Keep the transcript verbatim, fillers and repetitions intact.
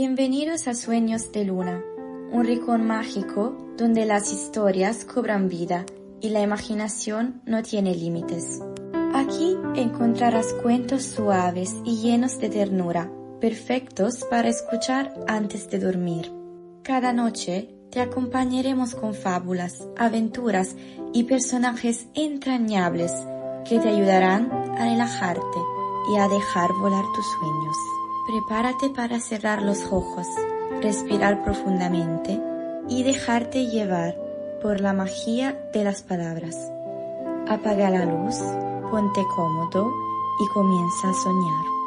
Bienvenidos a Sueños de Luna, un rincón mágico donde las historias cobran vida y la imaginación no tiene límites. Aquí encontrarás cuentos suaves y llenos de ternura, perfectos para escuchar antes de dormir. Cada noche te acompañaremos con fábulas, aventuras y personajes entrañables que te ayudarán a relajarte y a dejar volar tus sueños. Prepárate para cerrar los ojos, respirar profundamente y dejarte llevar por la magia de las palabras. Apaga la luz, ponte cómodo y comienza a soñar.